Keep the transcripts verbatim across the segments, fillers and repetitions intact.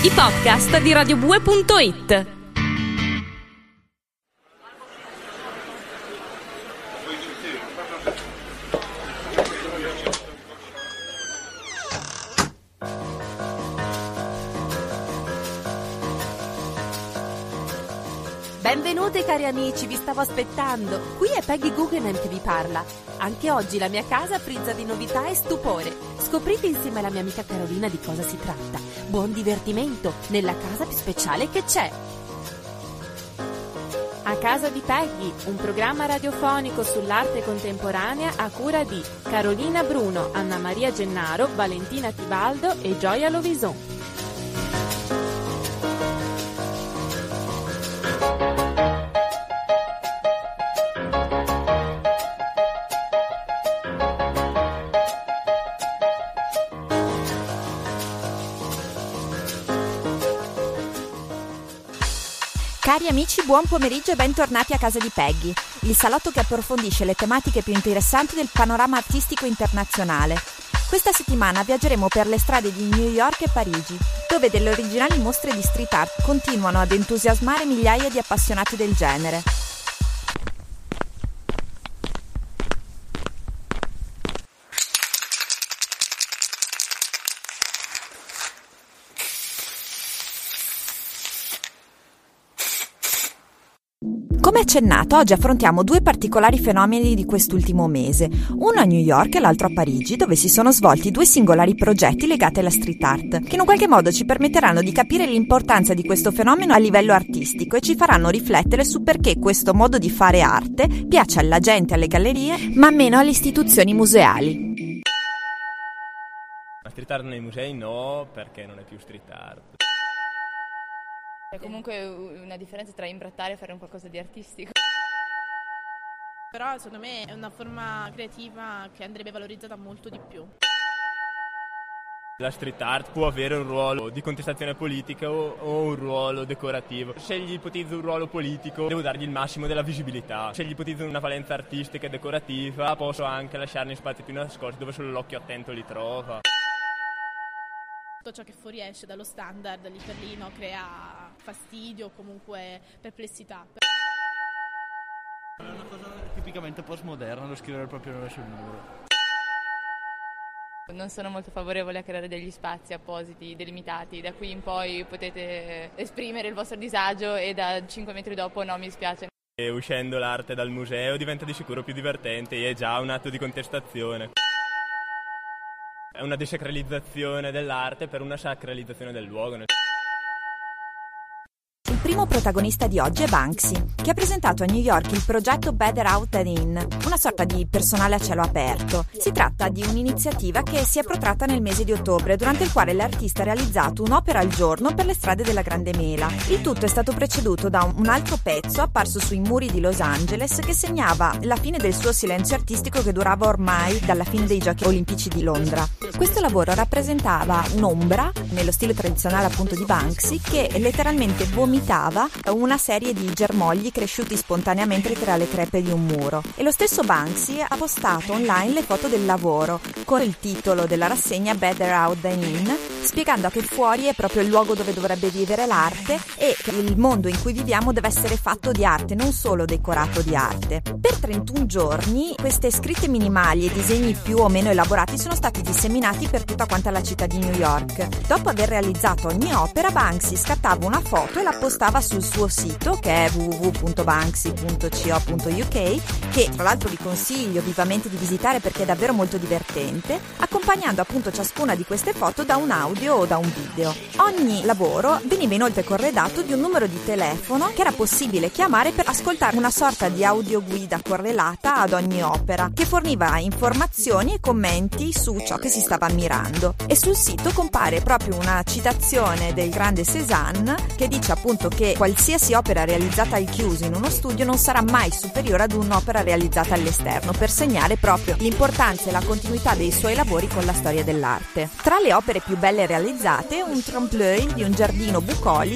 i podcast di radiobue punto it. Benvenuti cari amici, vi stavo aspettando. Qui è Peggy Guggenheim che vi parla. Anche oggi la mia casa frizza di novità e stupore. Scoprite insieme alla mia amica Carolina di cosa si tratta. Buon divertimento nella casa più speciale che c'è. A casa di Peggy, un programma radiofonico sull'arte contemporanea a cura di Carolina Bruno, Anna Maria Gennaro, Valentina Tibaldo e Gioia Lovison. Cari amici, buon pomeriggio e bentornati a casa di Peggy, il salotto che approfondisce le tematiche più interessanti del panorama artistico internazionale. Questa settimana viaggeremo per le strade di New York e Parigi, dove delle originali mostre di street art continuano ad entusiasmare migliaia di appassionati del genere. Come accennato, oggi affrontiamo due particolari fenomeni di quest'ultimo mese, uno a New York e l'altro a Parigi, dove si sono svolti due singolari progetti legati alla street art, che in un qualche modo ci permetteranno di capire l'importanza di questo fenomeno a livello artistico e ci faranno riflettere su perché questo modo di fare arte piace alla gente, alle gallerie, ma meno alle istituzioni museali. La street art nei musei no, perché non è più street art. È comunque una differenza tra imbrattare e fare un qualcosa di artistico. Però secondo me è una forma creativa che andrebbe valorizzata molto di più. La street art può avere un ruolo di contestazione politica o, o un ruolo decorativo. Se gli ipotizzo un ruolo politico, devo dargli il massimo della visibilità. Se gli ipotizzo una valenza artistica e decorativa, posso anche lasciarne spazi più nascosti dove solo l'occhio attento li trova. Tutto ciò che fuoriesce dallo standard lì per lì no, crea fastidio o comunque perplessità. È una cosa tipicamente postmoderna lo scrivere il proprio nome sul muro. Non sono molto favorevole a creare degli spazi appositi, delimitati. Da qui in poi potete esprimere il vostro disagio e da cinque metri dopo no, mi spiace. E uscendo l'arte dal museo diventa di sicuro più divertente e è già un atto di contestazione. È una desacralizzazione dell'arte per una sacralizzazione del luogo. Il primo protagonista di oggi è Banksy, che ha presentato a New York il progetto Better Out Than In, una sorta di personale a cielo aperto. Si tratta di un'iniziativa che si è protratta nel mese di ottobre, durante il quale l'artista ha realizzato un'opera al giorno per le strade della Grande Mela. Il tutto è stato preceduto da un altro pezzo apparso sui muri di Los Angeles che segnava la fine del suo silenzio artistico che durava ormai dalla fine dei Giochi Olimpici di Londra. Questo lavoro rappresentava un'ombra, nello stile tradizionale appunto di Banksy, che letteralmente vomitava una serie di germogli cresciuti spontaneamente tra le crepe di un muro. E lo stesso Banksy ha postato online le foto del lavoro con il titolo della rassegna Better Out Than In, spiegando che fuori è proprio il luogo dove dovrebbe vivere l'arte e che il mondo in cui viviamo deve essere fatto di arte, non solo decorato di arte. Per trentuno giorni queste scritte minimali e disegni più o meno elaborati sono stati disseminati per tutta quanta la città di New York. Dopo aver realizzato ogni opera, Banksy scattava una foto e la postava sul suo sito, che è w w w punto banksy punto co punto u k, che tra l'altro vi consiglio vivamente di visitare perché è davvero molto divertente, accompagnando appunto ciascuna di queste foto da un audio o da un video. Ogni lavoro veniva inoltre corredato di un numero di telefono che era possibile chiamare per ascoltare una sorta di audioguida correlata ad ogni opera, che forniva informazioni e commenti su ciò che si stava ammirando. E sul sito compare proprio una citazione del grande Cézanne che dice appunto che qualsiasi opera realizzata al chiuso in uno studio non sarà mai superiore ad un'opera realizzata all'esterno, per segnare proprio l'importanza e la continuità dei suoi lavori con la storia dell'arte. Tra le opere più belle realizzate, un trompe-l'œil di un giardino bucolico di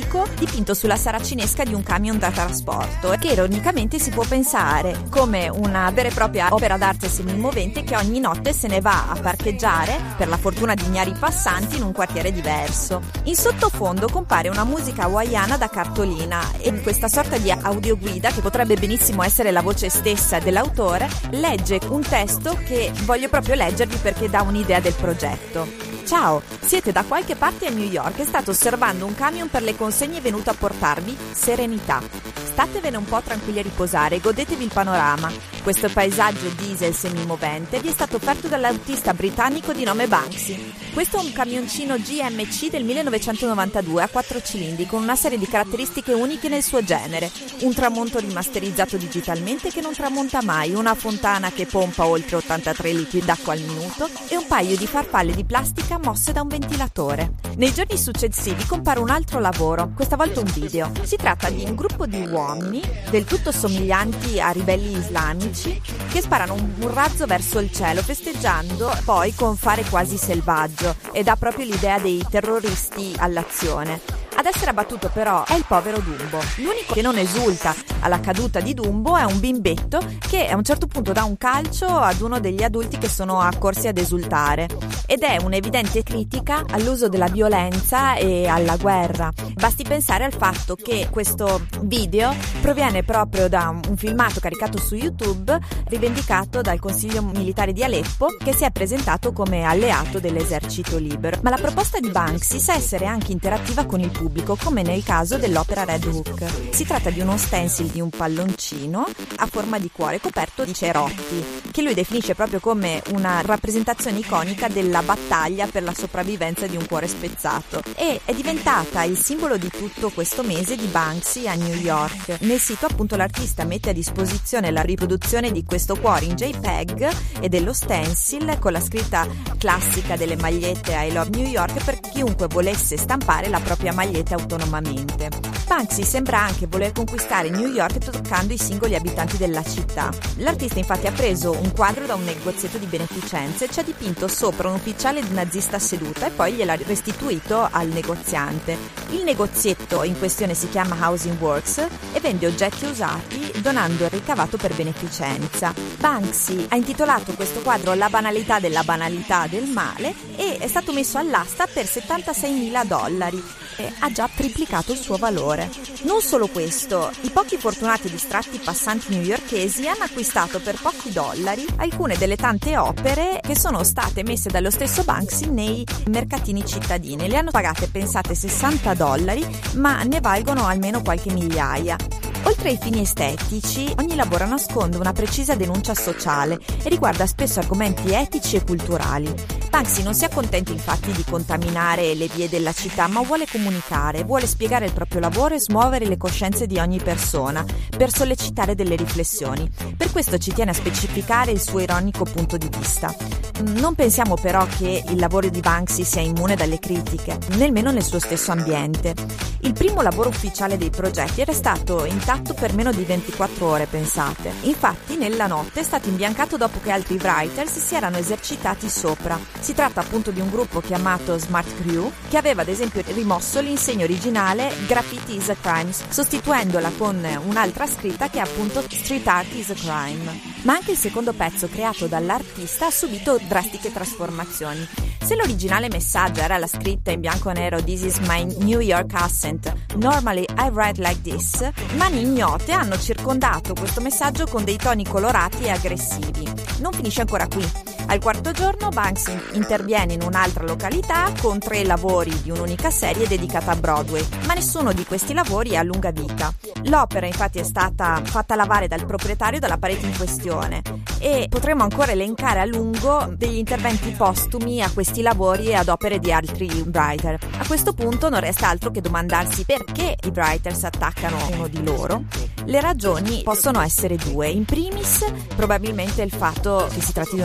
dipinto sulla saracinesca di un camion da trasporto, che ironicamente si può pensare come una vera e propria opera d'arte semimovente che ogni notte se ne va a parcheggiare, per la fortuna di ignari passanti, in un quartiere diverso. In sottofondo compare una musica hawaiana da cartolina e questa sorta di audioguida, che potrebbe benissimo essere la voce stessa dell'autore, legge un testo che voglio proprio leggervi perché dà un'idea del progetto. Ciao, siete da qualche parte a New York e state osservando un camion per le consegne venuto a portarvi serenità. Statevene un po' tranquilli a riposare e godetevi il panorama. Questo paesaggio diesel semimovente vi è stato offerto dall'autista britannico di nome Banksy. Questo è un camioncino G M C del millenovecentonovantadue a quattro cilindri con una serie di caratteristiche uniche nel suo genere. Un tramonto rimasterizzato digitalmente che non tramonta mai, una fontana che pompa oltre ottantatré litri d'acqua al minuto e un paio di farfalle di plastica mosse da un ventilatore. Nei giorni successivi compare un altro lavoro, questa volta un video. Si tratta di un gruppo di uomini, del tutto somiglianti a ribelli islamici, che sparano un, un razzo verso il cielo, festeggiando poi con fare quasi selvaggio, e dà proprio l'idea dei terroristi all'azione. Ad essere abbattuto però è il povero Dumbo. L'unico che non esulta alla caduta di Dumbo è un bimbetto che a un certo punto dà un calcio ad uno degli adulti che sono accorsi ad esultare, ed è un'evidente critica all'uso della violenza e alla guerra. Basti pensare al fatto che questo video proviene proprio da un filmato caricato su YouTube rivendicato dal Consiglio Militare di Aleppo, che si è presentato come alleato dell'esercito libero. Ma la proposta di Banksy sa essere anche interattiva con il pubblico, come nel caso dell'opera Red Hook. Si tratta di uno stencil di un palloncino a forma di cuore coperto di cerotti, che lui definisce proprio come una rappresentazione iconica della battaglia per la sopravvivenza di un cuore spezzato, e è diventata il simbolo di tutto questo mese di Banksy a New York. Nel sito appunto l'artista mette a disposizione la riproduzione di questo cuore in JPEG e dello stencil con la scritta classica delle magliette I Love New York per chiunque volesse stampare la propria maglietta autonomamente. Banksy sembra anche voler conquistare New York toccando i singoli abitanti della città. L'artista infatti ha preso un quadro da un negozietto di beneficenza e ci ha dipinto sopra un ufficiale nazista seduta e poi gliel'ha restituito al negoziante. Il negozietto in questione si chiama Housing Works e vende oggetti usati donando il ricavato per beneficenza. Banksy ha intitolato questo quadro La banalità della banalità del male e è stato messo all'asta per settantaseimila dollari e ha già triplicato il suo valore. Non solo questo, i pochi fortunati distratti passanti newyorkesi hanno acquistato per pochi dollari alcune delle tante opere che sono state messe dallo stesso Banksy nei mercatini cittadini. Le hanno pagate, pensate, sessanta dollari, ma ne valgono almeno qualche migliaia. Oltre ai fini estetici, ogni lavoro nasconde una precisa denuncia sociale e riguarda spesso argomenti etici e culturali. Banksy non si accontenta infatti di contaminare le vie della città, ma vuole comunicare, vuole spiegare il proprio lavoro e smuovere le coscienze di ogni persona per sollecitare delle riflessioni. Per questo ci tiene a specificare il suo ironico punto di vista. Non pensiamo però che il lavoro di Banksy sia immune dalle critiche, nemmeno nel suo stesso ambiente. Il primo lavoro ufficiale dei progetti era stato intatto per meno di ventiquattro ore, pensate. Infatti nella notte è stato imbiancato dopo che altri writers si erano esercitati sopra. Si tratta appunto di un gruppo chiamato Smart Crew che aveva ad esempio rimosso l'insegna originale Graffiti is a Crime, sostituendola con un'altra scritta che è appunto Street Art is a Crime. Ma anche il secondo pezzo creato dall'artista ha subito drastiche trasformazioni. Se l'originale messaggio era la scritta in bianco e nero This is my New York accent, normally I write like this, mani ignote hanno circondato questo messaggio con dei toni colorati e aggressivi. Non finisce ancora qui. Al quarto giorno Banksy interviene in un'altra località con tre lavori di un'unica serie dedicata a Broadway, ma nessuno di questi lavori ha lunga vita. L'opera infatti è stata fatta lavare dal proprietario dalla parete in questione e potremo ancora elencare a lungo degli interventi postumi a questi lavori e ad opere di altri writer. A questo punto non resta altro che domandarsi perché i writers attaccano uno di loro. Le ragioni possono essere due. In primis, probabilmente il fatto che si tratti di una questione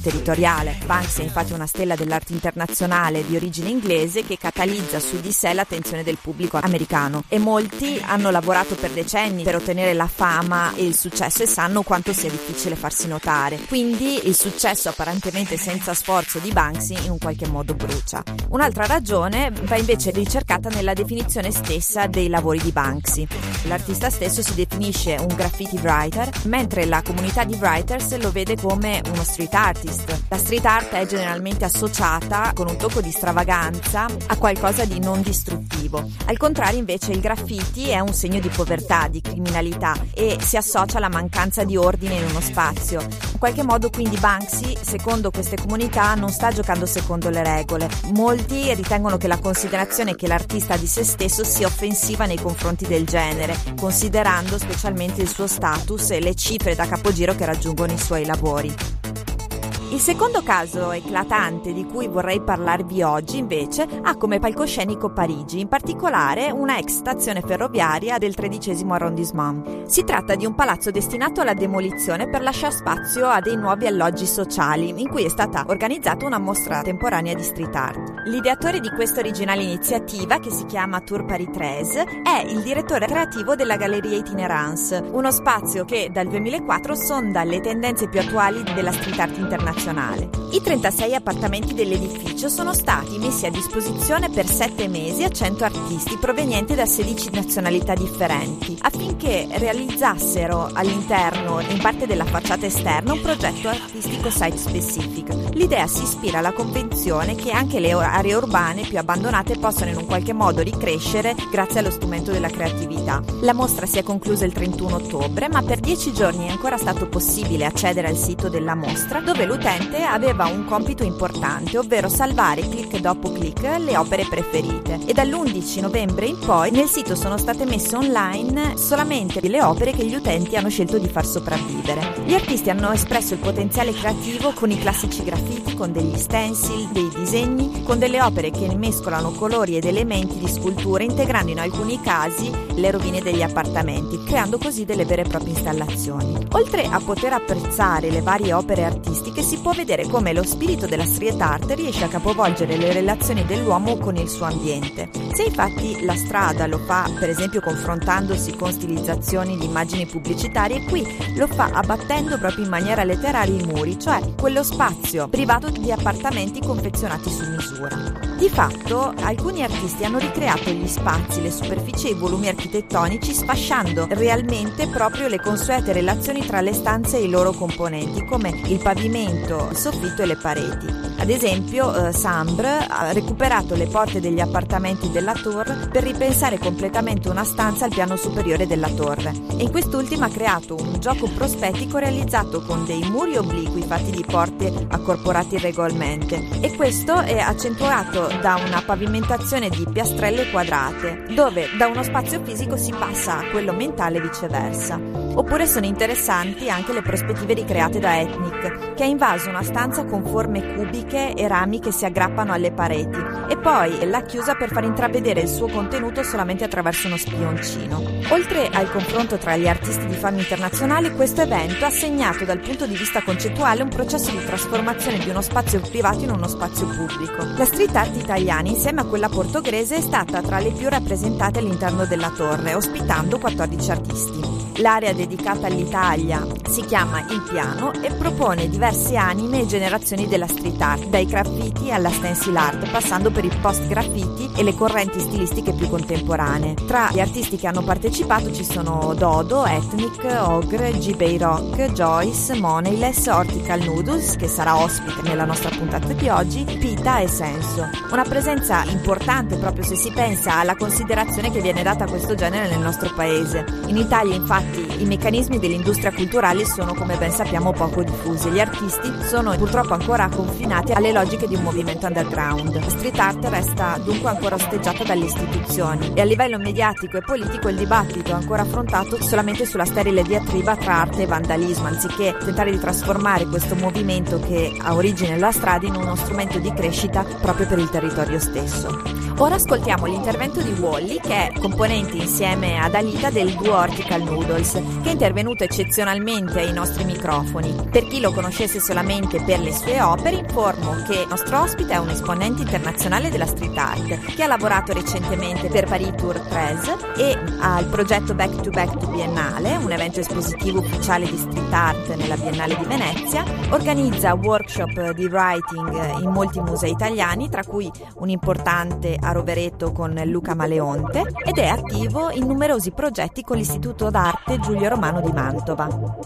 territoriale. Banksy è infatti una stella dell'arte internazionale di origine inglese che catalizza su di sé l'attenzione del pubblico americano, e molti hanno lavorato per decenni per ottenere la fama e il successo e sanno quanto sia difficile farsi notare. Quindi il successo apparentemente senza sforzo di Banksy in un qualche modo brucia. Un'altra ragione va invece ricercata nella definizione stessa dei lavori di Banksy. L'artista stesso si definisce un graffiti writer, mentre la comunità di writers lo vede come uno street artist. La street art è generalmente associata, con un tocco di stravaganza, a qualcosa di non distruttivo. Al contrario, invece, il graffiti è un segno di povertà, di criminalità, e si associa alla mancanza di ordine in uno spazio. In qualche modo, quindi, Banksy, secondo queste comunità, non sta giocando secondo le regole. Molti ritengono che la considerazione che l'artista ha di se stesso sia offensiva nei confronti del genere, considerando specialmente il suo status e le cifre da capogiro che raggiungono i suoi lavori. Il secondo caso eclatante di cui vorrei parlarvi oggi, invece, ha come palcoscenico Parigi, in particolare una ex stazione ferroviaria del tredicesimo arrondissement. Si tratta di un palazzo destinato alla demolizione per lasciare spazio a dei nuovi alloggi sociali, in cui è stata organizzata una mostra temporanea di street art. L'ideatore di questa originale iniziativa, che si chiama Tour Paris tredici, è il direttore creativo della Galleria Itinerance, uno spazio che dal duemilaquattro sonda le tendenze più attuali della street art internazionale. I trentasei appartamenti dell'edificio sono stati messi a disposizione per sette mesi a cento artisti provenienti da sedici nazionalità differenti, affinché realizzassero all'interno e in parte della facciata esterna un progetto artistico site specific. L'idea si ispira alla convinzione che anche le aree urbane più abbandonate possano in un qualche modo ricrescere grazie allo strumento della creatività. La mostra si è conclusa il trentuno ottobre, ma per dieci giorni è ancora stato possibile accedere al sito della mostra, dove l'utente aveva un compito importante, ovvero salvare clic dopo clic le opere preferite, e dall'undici novembre in poi nel sito sono state messe online solamente le opere che gli utenti hanno scelto di far sopravvivere. Gli artisti hanno espresso il potenziale creativo con i classici graffiti, con degli stencil, dei disegni, con delle opere che mescolano colori ed elementi di scultura, integrando in alcuni casi le rovine degli appartamenti, creando così delle vere e proprie installazioni. Oltre a poter apprezzare le varie opere artistiche, si può vedere come lo spirito della street art riesce a capovolgere le relazioni dell'uomo con il suo ambiente. Se infatti la strada lo fa, per esempio, confrontandosi con stilizzazioni di immagini pubblicitarie, qui lo fa abbattendo proprio in maniera letterale i muri, cioè quello spazio privato di appartamenti confezionati su misura. Di fatto, alcuni artisti hanno ricreato gli spazi, le superfici e i volumi architettonici, sfasciando realmente proprio le consuete relazioni tra le stanze e i loro componenti, come il pavimento, il soffitto e le pareti. Ad esempio, eh, Sambre ha recuperato le porte degli appartamenti della Tour per ripensare completamente una stanza al piano superiore della torre, e in quest'ultima ha creato un gioco prospettico realizzato con dei muri obliqui fatti di porte accorporate irregolarmente, e questo è accentuato da una pavimentazione di piastrelle quadrate, dove da uno spazio fisico si passa a quello mentale e viceversa. Oppure sono interessanti anche le prospettive ricreate da Ethnic, che ha invaso una stanza con forme cubiche e rami che si aggrappano alle pareti, e poi l'ha chiusa per far intravedere il suo contenuto solamente attraverso uno spioncino. Oltre al confronto tra gli artisti di fama internazionale, questo evento ha segnato dal punto di vista concettuale un processo di trasformazione di uno spazio privato in uno spazio pubblico. La street art italiana, insieme a quella portoghese, è stata tra le più rappresentate all'interno della torre, ospitando quattordici artisti. L'area dedicata all'Italia si chiama Il Piano e propone diverse anime e generazioni della street art, dai graffiti alla stencil art, passando per i post-graffiti e le correnti stilistiche più contemporanee. Tra gli artisti che hanno partecipato ci sono Dodo, Ethnic, Ogre, G-Bay Rock, Joyce, Moneyless, Hortical Noodles, che sarà ospite nella nostra puntata di oggi, Pita e Senso. Una presenza importante proprio se si pensa alla considerazione che viene data a questo genere nel nostro paese. In Italia, infatti, i meccanismi dell'industria culturale sono, come ben sappiamo, poco diffusi. Gli artisti sono purtroppo ancora confinati alle logiche di un movimento underground. La street art resta dunque ancora osteggiata dalle istituzioni, e a livello mediatico e politico il dibattito è ancora affrontato solamente sulla sterile diatriba tra arte e vandalismo, anziché tentare di trasformare questo movimento che ha origine nella strada in uno strumento di crescita proprio per il territorio stesso. Ora ascoltiamo l'intervento di Wally, che è componente insieme ad Alita del duo Hortical Noodles. Noodles, che è intervenuto eccezionalmente ai nostri microfoni. Per chi lo conoscesse solamente per le sue opere, informo che il nostro ospite è un esponente internazionale della street art, che ha lavorato recentemente per Paris Tour tredici e al progetto Back to Back to Biennale, un evento espositivo ufficiale di street art nella Biennale di Venezia. Organizza workshop di writing in molti musei italiani, tra cui un importante a Rovereto con Luca Maleonte, ed è attivo in numerosi progetti con l'Istituto d'Arte Giulio Romano di Mantova.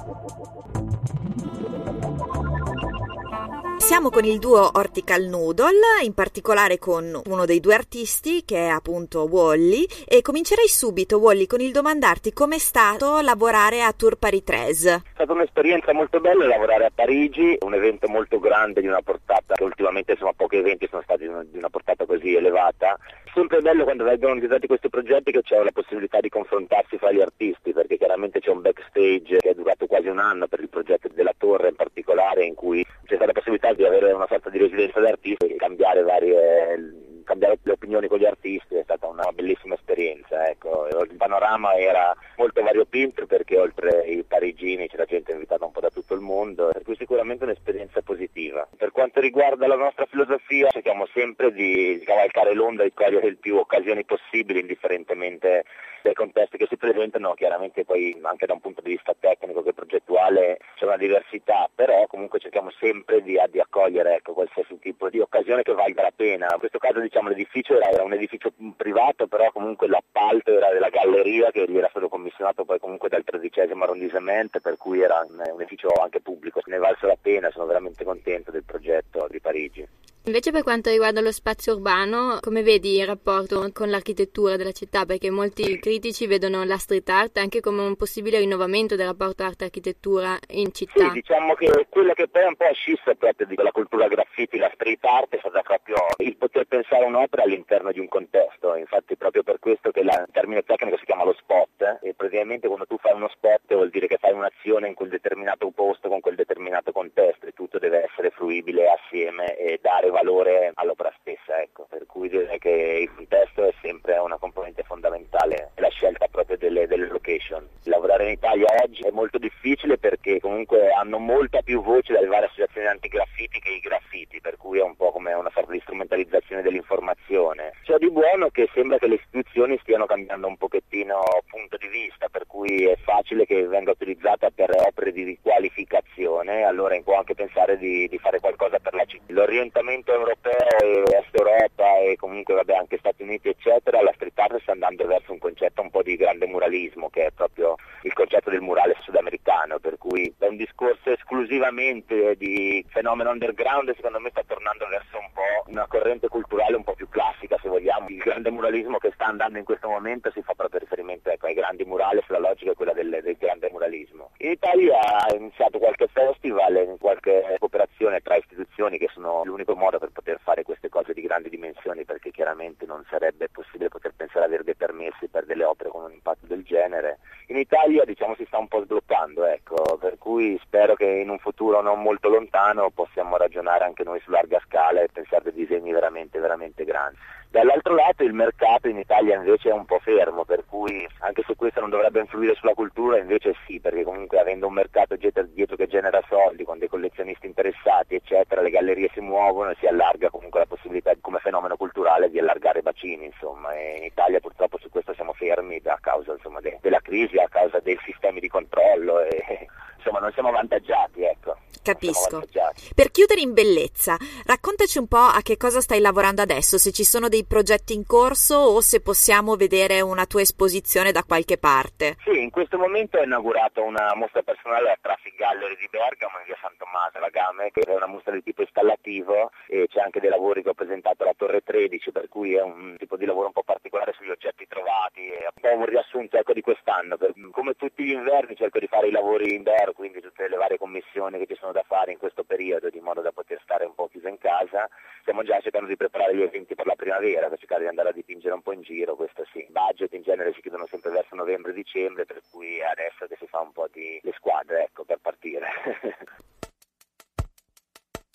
Siamo con il duo Hortical Noodle, in particolare con uno dei due artisti che è appunto Wally, e comincerei subito, Wally, con il domandarti com'è stato lavorare a Tour Paris tredici. È stata un'esperienza molto bella lavorare a Parigi, un evento molto grande di una portata che ultimamente insomma pochi eventi sono stati di una portata così elevata. Sempre bello quando vengono organizzati questi progetti che c'è la possibilità di confrontarsi fra gli artisti, perché chiaramente c'è un backstage che è durato quasi un anno per il progetto della torre in particolare, in cui c'è stata la possibilità di avere una sorta di residenza d'artisti e cambiare varie cambiare le opinioni con gli artisti. È stata una bellissima esperienza, ecco. Il panorama era molto variopinto perché oltre i parigini c'era gente invitata un po' da tutto il mondo, per cui sicuramente un'esperienza positiva. Per quanto riguarda la nostra filosofia, cerchiamo sempre di cavalcare l'onda, di cogliere il più occasioni possibili indifferentemente dai contesti che si presentano. Chiaramente poi anche da un punto di vista tecnico che progettuale c'è una diversità, però comunque cerchiamo sempre di, di accogliere ecco, qualsiasi tipo di occasione che valga la pena. In questo caso diciamo l'edificio era, era un edificio privato, però comunque l'appalto era della galleria che gli era stato commissionato poi comunque dal tredicesimo arrondissement, per cui era un, un edificio anche pubblico. Ne è valso la pena, sono veramente contento del progetto di Parigi. Invece per quanto riguarda lo spazio urbano, come vedi il rapporto con l'architettura della città? Perché molti critici vedono la street art anche come un possibile rinnovamento del rapporto arte-architettura in città. Sì, diciamo che quello che poi è un po' scissa proprio di quella cultura graffiti, la street art, è stata proprio il poter pensare un'opera all'interno di un contesto. Infatti proprio per questo che la, il termine tecnico si chiama lo spot, e praticamente quando tu fai uno spot vuol dire che fai un'azione in quel determinato posto, con quel determinato contesto, e tutto deve essere fruibile assieme e dare valore all'opera stessa, ecco. Per cui direi che il contesto è sempre una componente fondamentale, la scelta proprio delle, delle location. Lavorare in Italia oggi è molto difficile perché comunque hanno molta più voce dalle varie associazioni antigraffiti che i graffiti, per cui è un po' come una sorta di strumentalizzazione dell'informazione. C'è di buono che sembra che le istituzioni stiano cambiando un pochettino punto di vista, per cui è facile che venga utilizzata per opere di riqualificazione, allora può anche pensare di, di fare qualcosa per la città. L'orientamento europeo e Est Europa e comunque vabbè anche Stati Uniti eccetera, la street art sta andando verso un concetto un po' di grande muralismo, che è proprio il concetto del murale sudamericano, per cui da un discorso esclusivamente di fenomeno underground secondo me sta tornando verso un po' una corrente culturale un po' più classica, se vogliamo. Il grande muralismo che sta andando in questo momento si fa proprio riferimento ecco, ai grandi murales, la logica è quella del, del grande muralismo. In Italia ha iniziato qualche festival, qualche cooperazione tra istituzioni che sono l'unico modo per poter fare queste cose di grandi dimensioni, perché chiaramente non sarebbe possibile poter pensare ad avere dei permessi per delle opere con un impatto del genere. In Italia diciamo si sta un po' sbloccando, ecco, per cui spero che in un futuro non molto lontano possiamo ragionare anche noi su larga scala e pensare a disegni veramente veramente grandi. Dall'altro lato il mercato in Italia invece è un po' fermo, per cui anche se questo non dovrebbe influire sulla cultura, invece sì, perché comunque avendo un mercato dietro, dietro che genera soldi, con dei collezionisti interessati eccetera, le gallerie si muovono e si allarga comunque la possibilità come fenomeno culturale di allargare i bacini, insomma, e in Italia purtroppo su questo siamo fermi a causa insomma, de, della crisi, a causa dei sistemi di controllo e insomma non siamo avvantaggiati, ecco. Capisco. Per chiudere in bellezza, raccontaci un po' a che cosa stai lavorando adesso, se ci sono dei progetti in corso o se possiamo vedere una tua esposizione da qualche parte. Sì, in questo momento ho inaugurato una mostra personale a Traffic Gallery di Bergamo in via San Tommaso alla Game, che è una mostra di tipo installativo, e c'è anche dei lavori che ho presentato alla Torre tredici, per cui è un tipo di lavoro un po' particolare sugli oggetti trovati, è un po' un riassunto ecco, di quest'anno. Per, come tutti gli inverni cerco di fare i lavori indoor, quindi tutte le varie commissioni che ci sono da fare in questo periodo, di modo da poter stare un po' chiuso in casa. Stiamo già cercando di preparare gli eventi per la primavera, per cercare di andare a dipingere un po' in giro, questo sì. Budget in genere si chiudono sempre verso novembre-dicembre, per cui è adesso che si fa un po' di le squadre, ecco, per partire.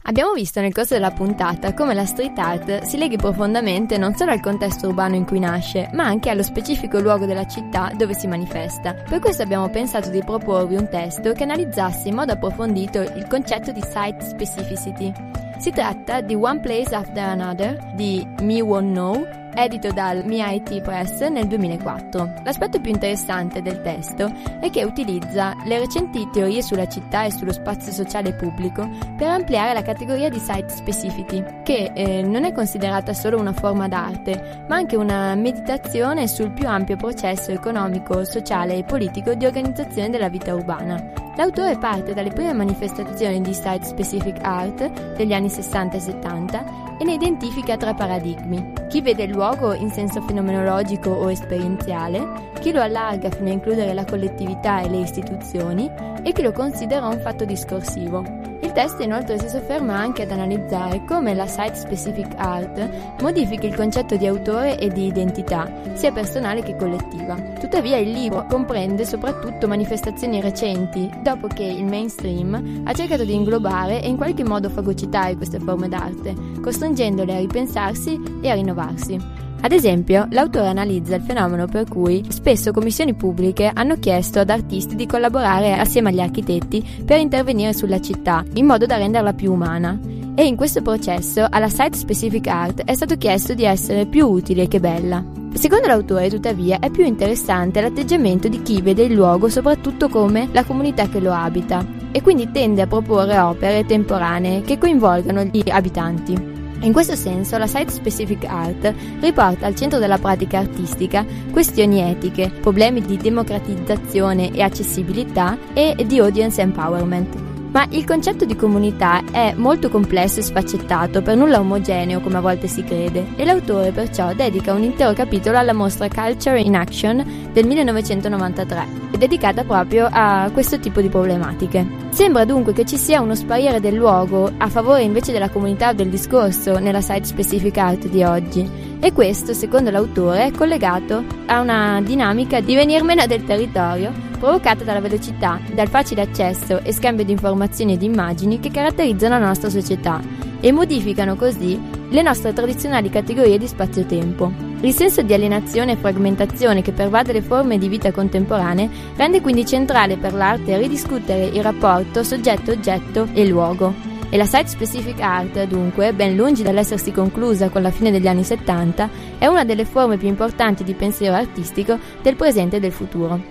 Abbiamo visto nel corso della puntata come la street art si leghi profondamente non solo al contesto urbano in cui nasce, ma anche allo specifico luogo della città dove si manifesta. Per questo abbiamo pensato di proporvi un testo che analizzasse in modo approfondito il concetto di site specificity. Si tratta di One Place After Another di Me Won't Know, edito dal M I T Press nel duemilaquattro. L'aspetto più interessante del testo è che utilizza le recenti teorie sulla città e sullo spazio sociale pubblico per ampliare la categoria di site specificity, che eh, non è considerata solo una forma d'arte, ma anche una meditazione sul più ampio processo economico, sociale e politico di organizzazione della vita urbana. L'autore parte dalle prime manifestazioni di site specific art degli anni sessanta e settanta e ne identifica tre paradigmi: chi vede il luogo in senso fenomenologico o esperienziale, chi lo allarga fino a includere la collettività e le istituzioni e chi lo considera un fatto discorsivo. Il testo inoltre si sofferma anche ad analizzare come la site specific art modifichi il concetto di autore e di identità, sia personale che collettiva. Tuttavia il libro comprende soprattutto manifestazioni recenti, dopo che il mainstream ha cercato di inglobare e in qualche modo fagocitare queste forme d'arte, costringendole a ripensarsi e a rinnovarsi. Ad esempio, l'autore analizza il fenomeno per cui spesso commissioni pubbliche hanno chiesto ad artisti di collaborare assieme agli architetti per intervenire sulla città, in modo da renderla più umana. E in questo processo alla site specific art è stato chiesto di essere più utile che bella. Secondo l'autore, tuttavia, è più interessante l'atteggiamento di chi vede il luogo soprattutto come la comunità che lo abita, e quindi tende a proporre opere temporanee che coinvolgano gli abitanti. In questo senso la site specific art riporta al centro della pratica artistica questioni etiche, problemi di democratizzazione e accessibilità e di audience empowerment. Ma il concetto di comunità è molto complesso e sfaccettato, per nulla omogeneo come a volte si crede, e l'autore perciò dedica un intero capitolo alla mostra Culture in Action del millenovecentonovantatré, dedicata proprio a questo tipo di problematiche. Sembra dunque che ci sia uno sparire del luogo a favore invece della comunità o del discorso nella site specific art di oggi, e questo, secondo l'autore, è collegato a una dinamica di venir meno del territorio provocata dalla velocità, dal facile accesso e scambio di informazioni e di immagini che caratterizzano la nostra società e modificano così le nostre tradizionali categorie di spazio-tempo. Il senso di alienazione e fragmentazione che pervade le forme di vita contemporanee rende quindi centrale per l'arte ridiscutere il rapporto soggetto-oggetto e luogo. E la site specific art, dunque, ben lungi dall'essersi conclusa con la fine degli anni settanta, è una delle forme più importanti di pensiero artistico del presente e del futuro.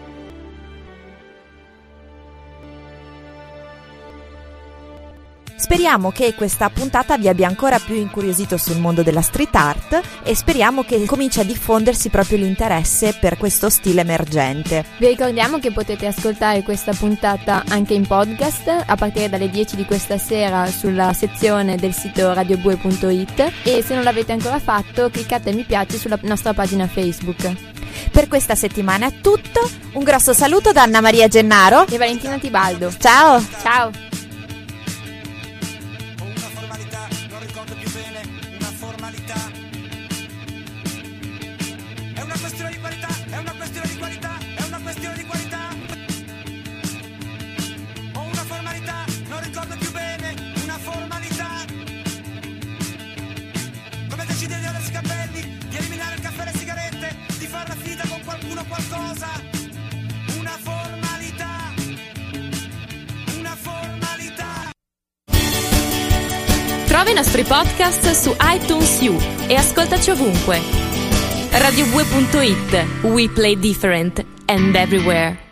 Speriamo che questa puntata vi abbia ancora più incuriosito sul mondo della street art e speriamo che cominci a diffondersi proprio l'interesse per questo stile emergente. Vi ricordiamo che potete ascoltare questa puntata anche in podcast a partire dalle dieci di questa sera sulla sezione del sito radio bue punto it, e se non l'avete ancora fatto cliccate mi piace sulla nostra pagina Facebook. Per questa settimana è tutto, un grosso saluto da Anna Maria Gennaro e Valentina Tibaldo. Ciao! Ciao! Qualcosa, una formalità, una formalità. Trova i nostri podcast su iTunes U e ascoltaci ovunque. radio bue punto it. We play different and everywhere.